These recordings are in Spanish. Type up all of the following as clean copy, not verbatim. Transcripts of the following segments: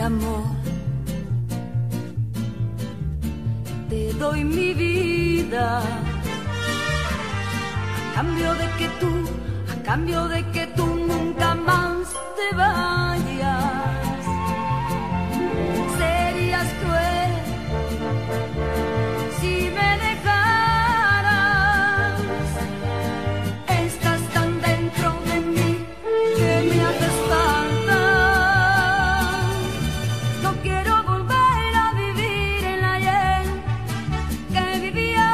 amor, te doy mi vida a cambio de que tú, a cambio de que tú nunca más te vayas. Serías cruel si me dejaras. Estás tan dentro de mí que me haces falta. No quiero volver a vivir el ayer que vivía.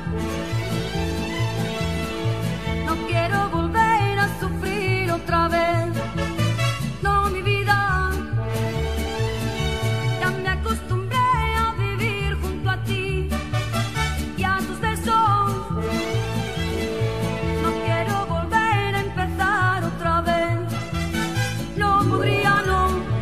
No quiero volver a sufrir otra vez. No, mi vida. Ya me acostumbré a vivir junto a ti y a tus besos. No quiero volver a empezar otra vez. No podría, no.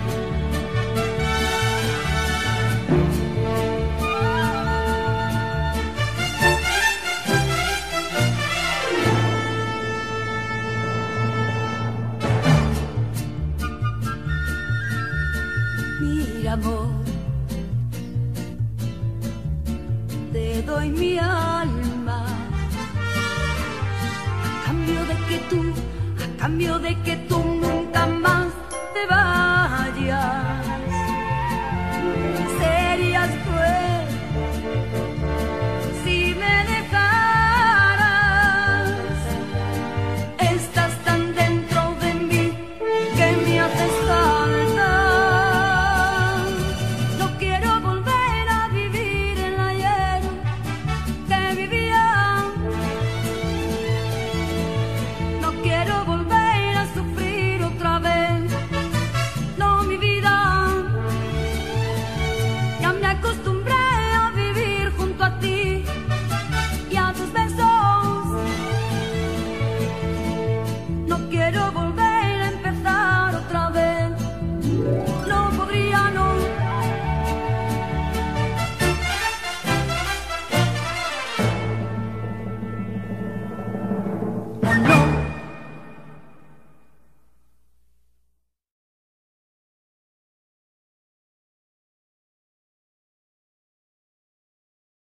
Mira, amor, te doy mi alma a cambio de que tú, a cambio de que tú nunca más te vayas. Serías cruel si me dejaras.